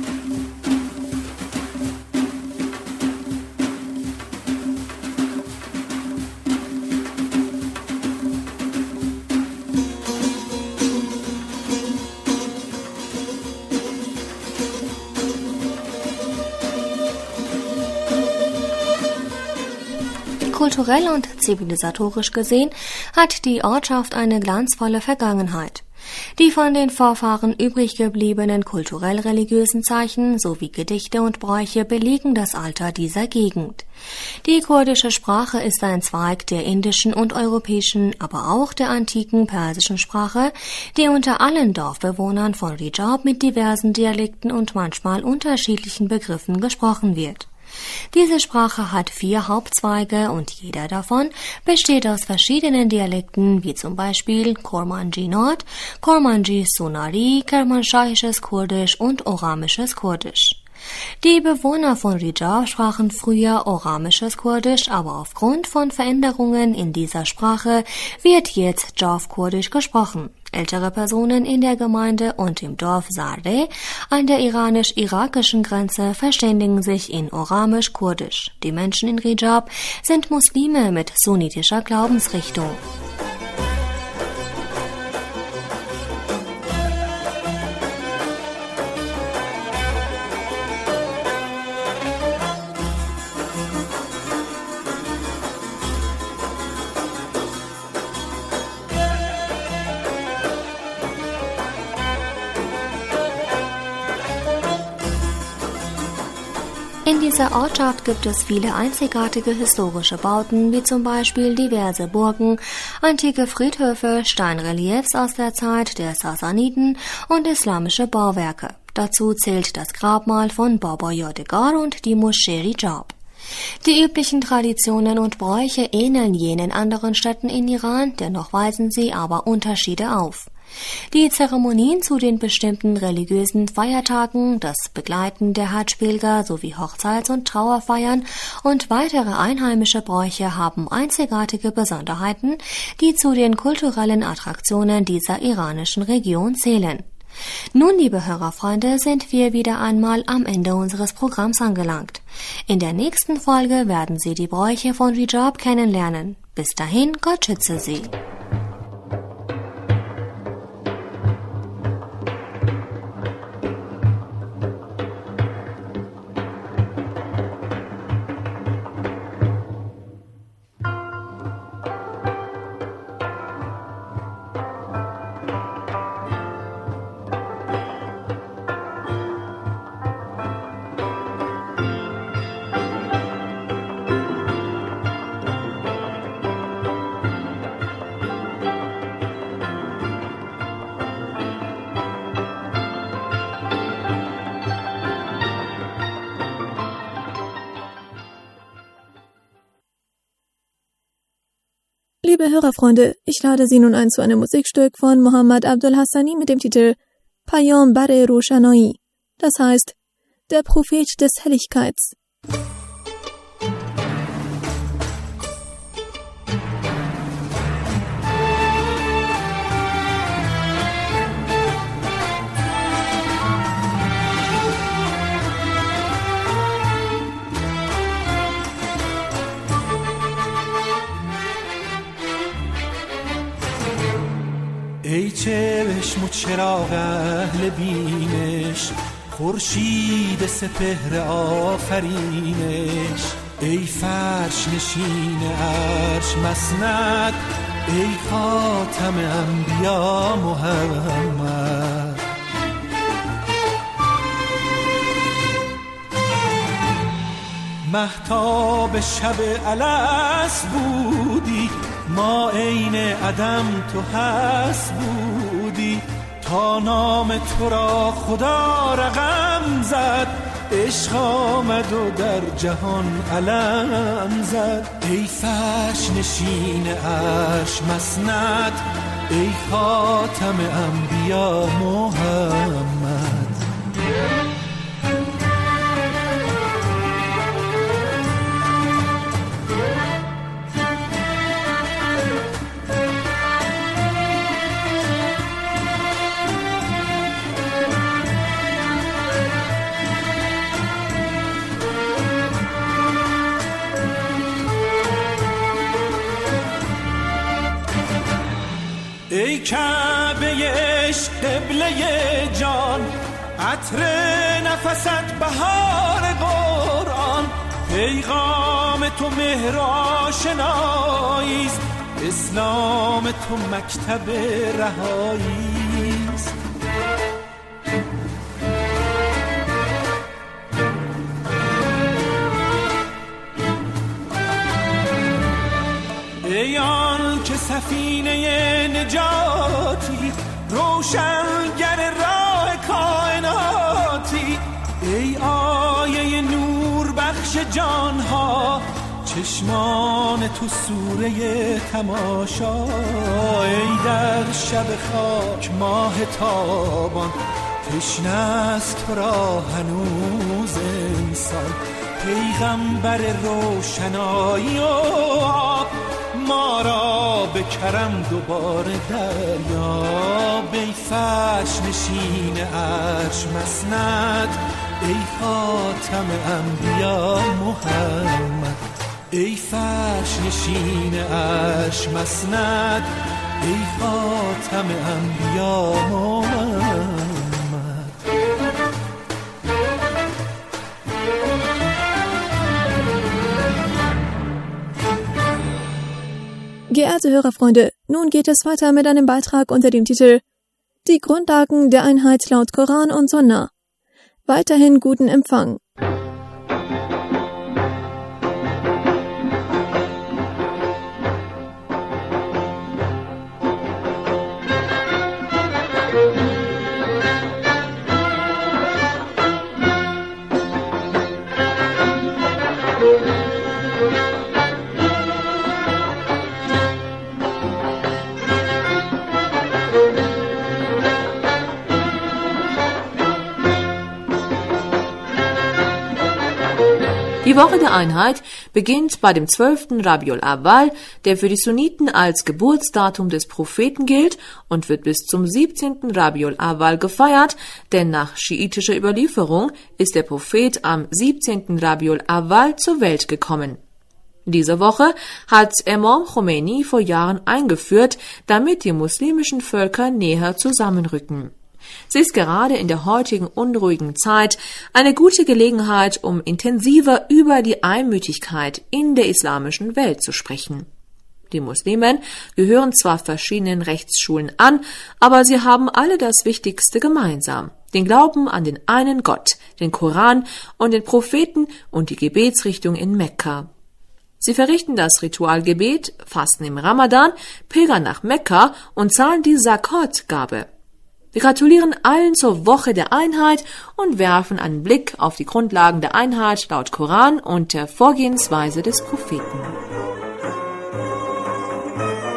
Kulturell und zivilisatorisch gesehen hat die Ortschaft eine glanzvolle Vergangenheit. Die von den Vorfahren übrig gebliebenen kulturell-religiösen Zeichen sowie Gedichte und Bräuche belegen das Alter dieser Gegend. Die kurdische Sprache ist ein Zweig der indischen und europäischen, aber auch der antiken persischen Sprache, die unter allen Dorfbewohnern von Rijab mit diversen Dialekten und manchmal unterschiedlichen Begriffen gesprochen wird. Diese Sprache hat vier Hauptzweige und jeder davon besteht aus verschiedenen Dialekten, wie zum Beispiel Kormanji Nord, Kormanji Sunari, Kermanschahisches Kurdisch und Oramisches Kurdisch. Die Bewohner von Rijab sprachen früher Oramisches Kurdisch, aber aufgrund von Veränderungen in dieser Sprache wird jetzt Jav-Kurdisch gesprochen. Ältere Personen in der Gemeinde und im Dorf Sarde an der iranisch-irakischen Grenze verständigen sich in Oramisch-Kurdisch. Die Menschen in Rijab sind Muslime mit sunnitischer Glaubensrichtung. In dieser Ortschaft gibt es viele einzigartige historische Bauten, wie zum Beispiel diverse Burgen, antike Friedhöfe, Steinreliefs aus der Zeit der Sassaniden und islamische Bauwerke. Dazu zählt das Grabmal von Baba Yadigar und die Moschee Rijab. Die üblichen Traditionen und Bräuche ähneln jenen anderen Städten in Iran, dennoch weisen sie aber Unterschiede auf. Die Zeremonien zu den bestimmten religiösen Feiertagen, das Begleiten der Hadsch-Pilger sowie Hochzeits- und Trauerfeiern und weitere einheimische Bräuche haben einzigartige Besonderheiten, die zu den kulturellen Attraktionen dieser iranischen Region zählen. Nun, liebe Hörerfreunde, sind wir wieder einmal am Ende unseres Programms angelangt. In der nächsten Folge werden Sie die Bräuche von Rijab kennenlernen. Bis dahin, Gott schütze Sie. Liebe Hörerfreunde, ich lade Sie nun ein zu einem Musikstück von Mohammad Abdul Hassani mit dem Titel Payam Bar Roshanai, das heißt, der Prophet des Helligkeits. ای چشم و چراغ اهل بینش، خورشید سپهر آفرینش، ای فرش نشین عرش مسند، ای خاتم انبیا محمد. مهتاب شب الست بودی، ما عین عدم تو هست بودی، تا نام تو را خدا رقم زد، عشق آمد و در جهان علم زد. ای فرش نشین عرش مسند، ای خاتم انبیا محمد. ای کعبه عشق قبله جان، عطر نفست بهار قرآن، پیغام تو مهر آشناییست، اسلام تو مکتب رهاییست. ای آن که سفینه نجاتی، روشنگر راه کائناتی، ای آیه نور بخش جانها، چشمان تو سوره تماشا. ای در شب خاک ماه تابان، تشنه است تو را هنوز انسان، پیغمبر روشنایی و آب، ما را به کرم دوباره دریاب. ای فرش نشین عرش مسند، ای خاتم انبیا محمد. ای فرش نشین عرش مسند، ای خاتم انبیا محمد. Geehrte Hörerfreunde, nun geht es weiter mit einem Beitrag unter dem Titel Die Grundlagen der Einheit laut Koran und Sunna. Weiterhin guten Empfang. Die Woche der Einheit beginnt bei dem zwölften Rabiul Awwal, der für die Sunniten als Geburtsdatum des Propheten gilt und wird bis zum siebzehnten Rabiul Awwal gefeiert, denn nach schiitischer Überlieferung ist der Prophet am siebzehnten Rabiul Awwal zur Welt gekommen. Diese Woche hat Imam Khomeini vor Jahren eingeführt, damit die muslimischen Völker näher zusammenrücken. Sie ist gerade in der heutigen unruhigen Zeit eine gute Gelegenheit, um intensiver über die Einmütigkeit in der islamischen Welt zu sprechen. Die Muslimen gehören zwar verschiedenen Rechtsschulen an, aber sie haben alle das Wichtigste gemeinsam: den Glauben an den einen Gott, den Koran und den Propheten und die Gebetsrichtung in Mekka. Sie verrichten das Ritualgebet, fasten im Ramadan, pilgern nach Mekka und zahlen die Zakat-Gabe. Wir gratulieren allen zur Woche der Einheit und werfen einen Blick auf die Grundlagen der Einheit laut Koran und der Vorgehensweise des Propheten.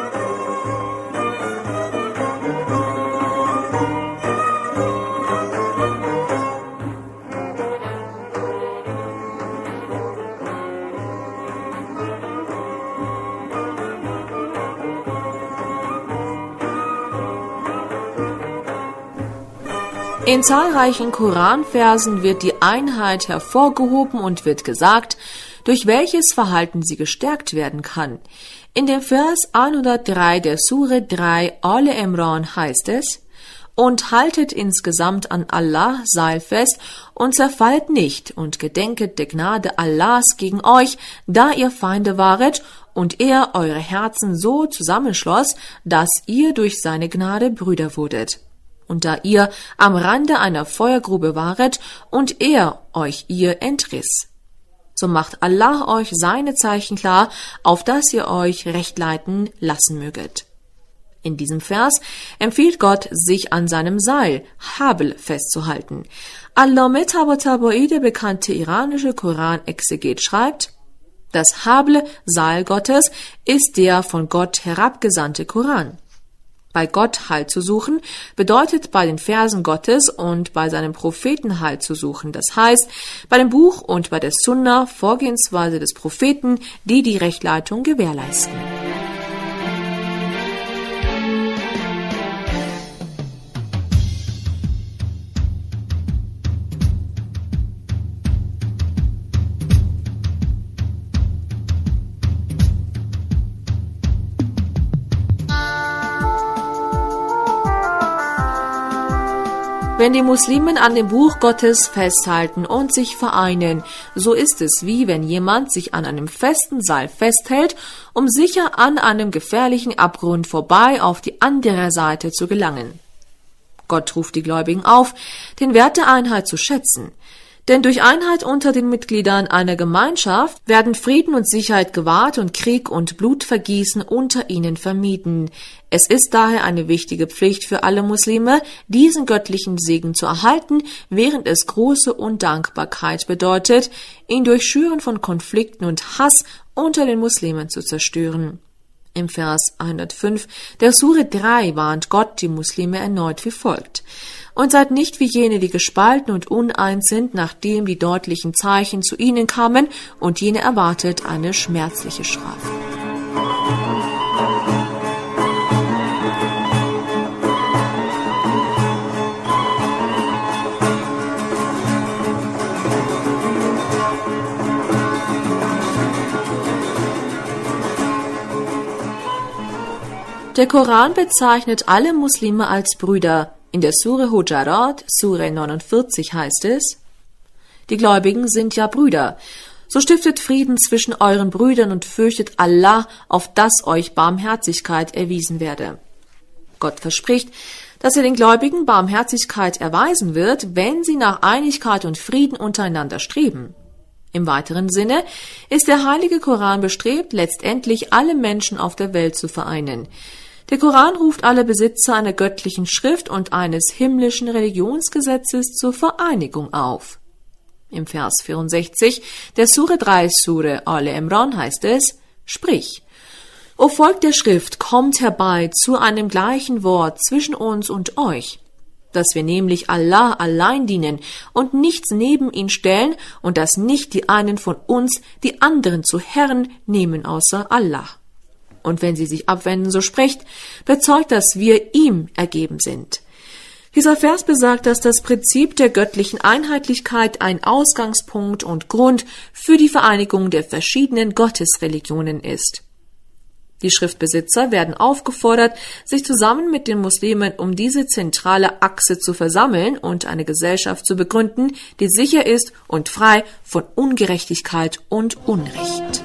In zahlreichen Koranversen wird die Einheit hervorgehoben und wird gesagt, durch welches Verhalten sie gestärkt werden kann. In dem Vers hundertdrei der Sure drei Ale Imran heißt es: Und haltet insgesamt an Allah seilfest und zerfallt nicht und gedenket der Gnade Allahs gegen euch, da ihr Feinde waret und er eure Herzen so zusammenschloss, dass ihr durch seine Gnade Brüder wurdet. Und da ihr am Rande einer Feuergrube waret und er euch ihr entriss. So macht Allah euch seine Zeichen klar, auf dass ihr euch recht leiten lassen möget. In diesem Vers empfiehlt Gott, sich an seinem Seil, Habl, festzuhalten. Allame Tabatabai, der bekannte iranische Koranexeget, schreibt: Das Habl, Seil Gottes, ist der von Gott herabgesandte Koran. Bei Gott Halt zu suchen bedeutet bei den Versen Gottes und bei seinem Propheten Halt zu suchen. Das heißt, bei dem Buch und bei der Sunna, Vorgehensweise des Propheten, die die Rechtleitung gewährleisten. Wenn die Muslimen an dem Buch Gottes festhalten und sich vereinen, so ist es wie wenn jemand sich an einem festen Seil festhält, um sicher an einem gefährlichen Abgrund vorbei auf die andere Seite zu gelangen. Gott ruft die Gläubigen auf, den Wert der Einheit zu schätzen. Denn durch Einheit unter den Mitgliedern einer Gemeinschaft werden Frieden und Sicherheit gewahrt und Krieg und Blutvergießen unter ihnen vermieden. Es ist daher eine wichtige Pflicht für alle Muslime, diesen göttlichen Segen zu erhalten, während es große Undankbarkeit bedeutet, ihn durch Schüren von Konflikten und Hass unter den Muslimen zu zerstören. Im Vers hundertfünf der Sure drei warnt Gott die Muslime erneut wie folgt: Und seid nicht wie jene, die gespalten und uneins sind, nachdem die deutlichen Zeichen zu ihnen kamen, und jene erwartet eine schmerzliche Strafe. Der Koran bezeichnet alle Muslime als Brüder. In der Sure Hujarat, Sure neunundvierzig, heißt es: Die Gläubigen sind ja Brüder. So stiftet Frieden zwischen euren Brüdern und fürchtet Allah, auf dass euch Barmherzigkeit erwiesen werde. Gott verspricht, dass er den Gläubigen Barmherzigkeit erweisen wird, wenn sie nach Einigkeit und Frieden untereinander streben. Im weiteren Sinne ist der heilige Koran bestrebt, letztendlich alle Menschen auf der Welt zu vereinen. Der Koran ruft alle Besitzer einer göttlichen Schrift und eines himmlischen Religionsgesetzes zur Vereinigung auf. Im Vers vierundsechzig der Sure drei Sure Ale Imran heißt es: Sprich, O Volk der Schrift, kommt herbei zu einem gleichen Wort zwischen uns und euch, dass wir nämlich Allah allein dienen und nichts neben ihn stellen und dass nicht die einen von uns die anderen zu Herren nehmen außer Allah. Und wenn sie sich abwenden, so sprecht, bezeugt, dass wir ihm ergeben sind. Dieser Vers besagt, dass das Prinzip der göttlichen Einheitlichkeit ein Ausgangspunkt und Grund für die Vereinigung der verschiedenen Gottesreligionen ist. Die Schriftbesitzer werden aufgefordert, sich zusammen mit den Muslimen um diese zentrale Achse zu versammeln und eine Gesellschaft zu begründen, die sicher ist und frei von Ungerechtigkeit und Unrecht.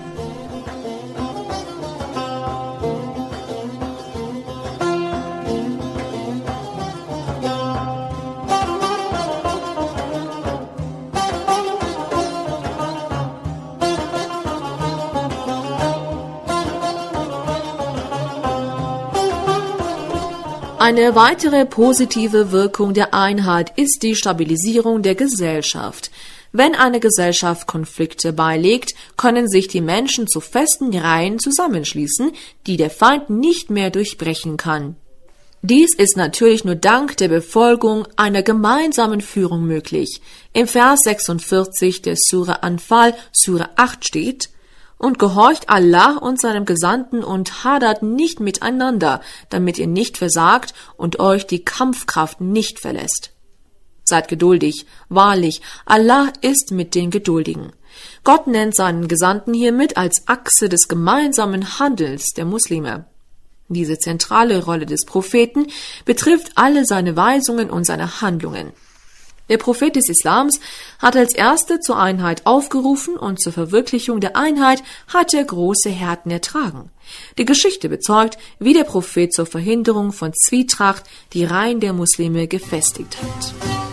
Eine weitere positive Wirkung der Einheit ist die Stabilisierung der Gesellschaft. Wenn eine Gesellschaft Konflikte beilegt, können sich die Menschen zu festen Reihen zusammenschließen, die der Feind nicht mehr durchbrechen kann. Dies ist natürlich nur dank der Befolgung einer gemeinsamen Führung möglich. Im Vers sechsundvierzig der Sure Anfal, Sure acht steht: Und gehorcht Allah und seinem Gesandten und hadert nicht miteinander, damit ihr nicht versagt und euch die Kampfkraft nicht verlässt. Seid geduldig. Wahrlich, Allah ist mit den Geduldigen. Gott nennt seinen Gesandten hiermit als Achse des gemeinsamen Handels der Muslime. Diese zentrale Rolle des Propheten betrifft alle seine Weisungen und seine Handlungen. Der Prophet des Islams hat als Erster zur Einheit aufgerufen und zur Verwirklichung der Einheit hat er große Härten ertragen. Die Geschichte bezeugt, wie der Prophet zur Verhinderung von Zwietracht die Reihen der Muslime gefestigt hat.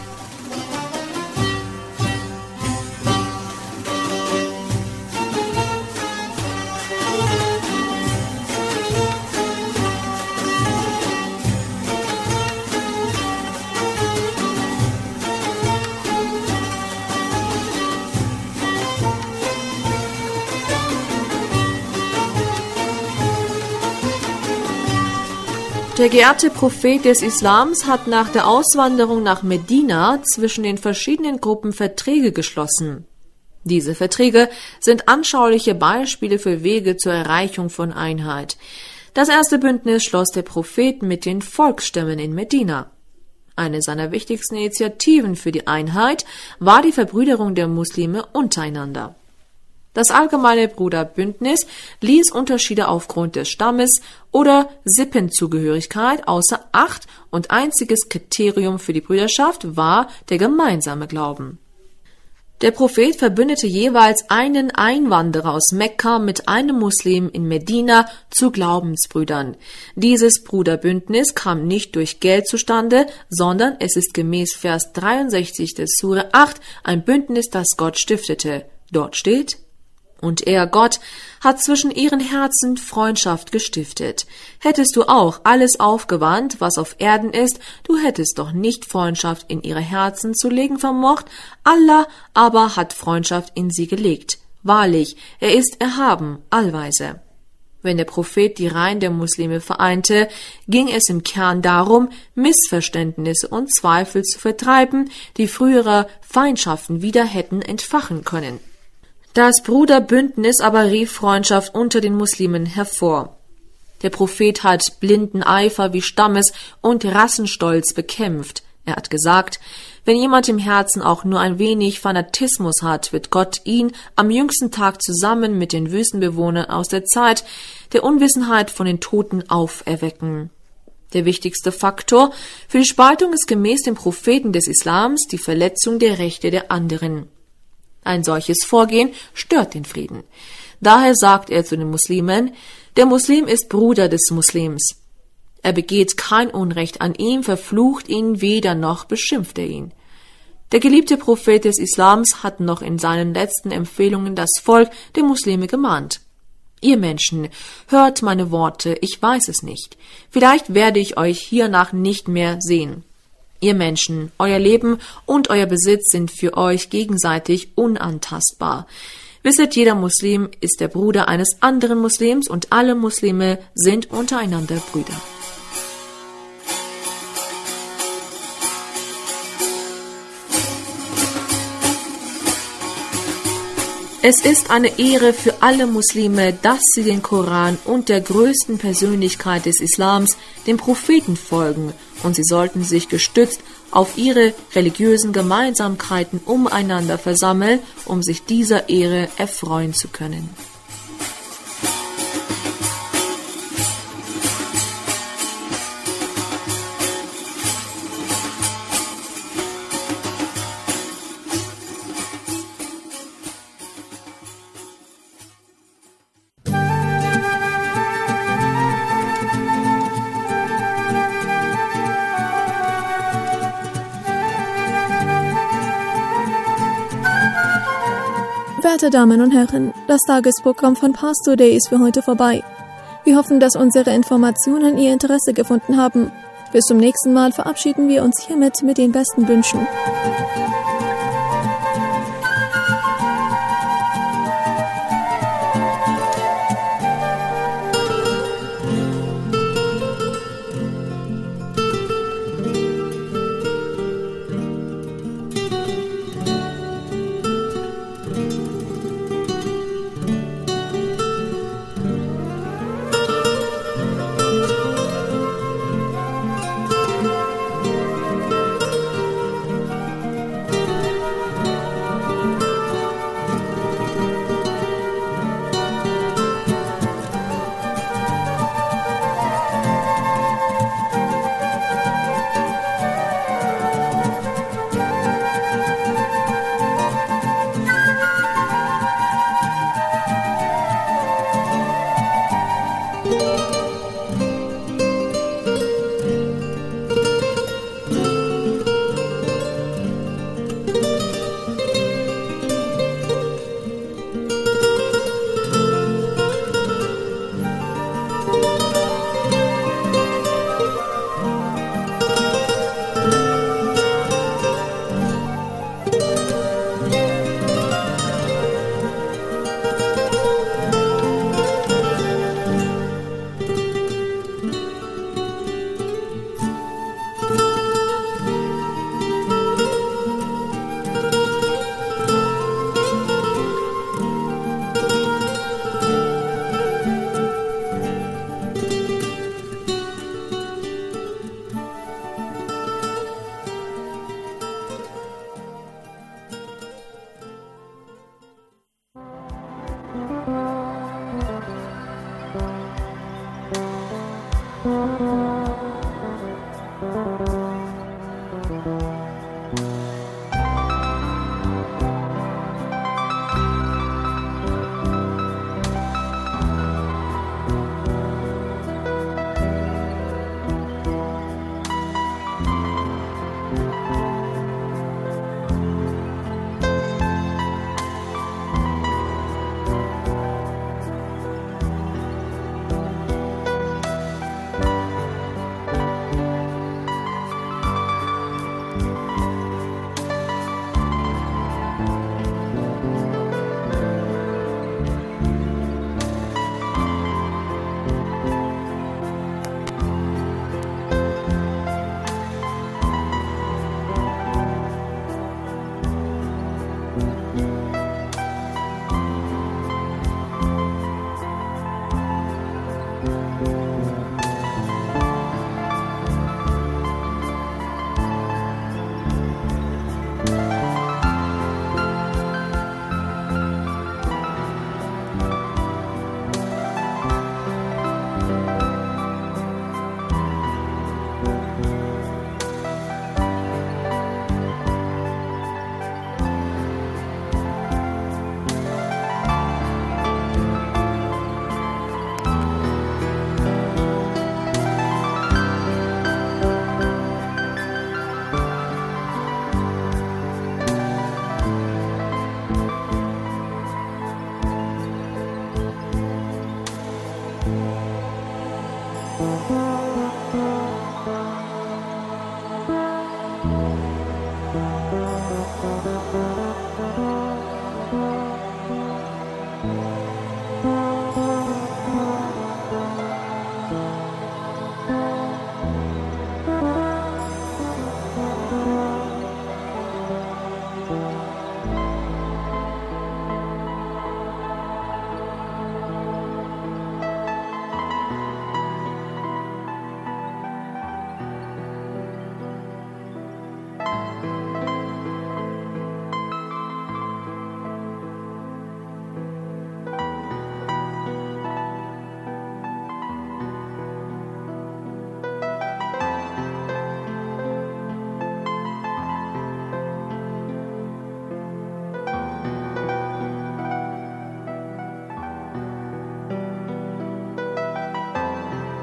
Der geehrte Prophet des Islams hat nach der Auswanderung nach Medina zwischen den verschiedenen Gruppen Verträge geschlossen. Diese Verträge sind anschauliche Beispiele für Wege zur Erreichung von Einheit. Das erste Bündnis schloss der Prophet mit den Volksstämmen in Medina. Eine seiner wichtigsten Initiativen für die Einheit war die Verbrüderung der Muslime untereinander. Das allgemeine Bruderbündnis ließ Unterschiede aufgrund des Stammes oder Sippenzugehörigkeit außer Acht und einziges Kriterium für die Brüderschaft war der gemeinsame Glauben. Der Prophet verbündete jeweils einen Einwanderer aus Mekka mit einem Muslim in Medina zu Glaubensbrüdern. Dieses Bruderbündnis kam nicht durch Geld zustande, sondern es ist gemäß Vers dreiundsechzig des Sure acht ein Bündnis, das Gott stiftete. Dort steht: Und er, Gott, hat zwischen ihren Herzen Freundschaft gestiftet. Hättest du auch alles aufgewandt, was auf Erden ist, du hättest doch nicht Freundschaft in ihre Herzen zu legen vermocht, Allah aber hat Freundschaft in sie gelegt. Wahrlich, er ist erhaben, allweise. Wenn der Prophet die Reihen der Muslime vereinte, ging es im Kern darum, Missverständnisse und Zweifel zu vertreiben, die frühere Feindschaften wieder hätten entfachen können. Das Bruderbündnis aber rief Freundschaft unter den Muslimen hervor. Der Prophet hat blinden Eifer wie Stammes- und Rassenstolz bekämpft. Er hat gesagt, wenn jemand im Herzen auch nur ein wenig Fanatismus hat, wird Gott ihn am jüngsten Tag zusammen mit den Wüstenbewohnern aus der Zeit der Unwissenheit von den Toten auferwecken. Der wichtigste Faktor für die Spaltung ist gemäß dem Propheten des Islams die Verletzung der Rechte der anderen. Ein solches Vorgehen stört den Frieden. Daher sagt er zu den Muslimen, der Muslim ist Bruder des Muslims. Er begeht kein Unrecht an ihm, verflucht ihn weder noch beschimpft er ihn. Der geliebte Prophet des Islams hat noch in seinen letzten Empfehlungen das Volk der Muslime gemahnt. Ihr Menschen, hört meine Worte, ich weiß es nicht. Vielleicht werde ich euch hiernach nicht mehr sehen. Ihr Menschen, euer Leben und euer Besitz sind für euch gegenseitig unantastbar. Wisset, jeder Muslim ist der Bruder eines anderen Muslims und alle Muslime sind untereinander Brüder. Es ist eine Ehre für alle Muslime, dass sie den Koran und der größten Persönlichkeit des Islams, dem Propheten, folgen, und sie sollten sich gestützt auf ihre religiösen Gemeinsamkeiten umeinander versammeln, um sich dieser Ehre erfreuen zu können. Werte Damen und Herren, das Tagesprogramm von Pastor Day ist für heute vorbei. Wir hoffen, dass unsere Informationen Ihr Interesse gefunden haben. Bis zum nächsten Mal verabschieden wir uns hiermit mit den besten Wünschen. Thank you.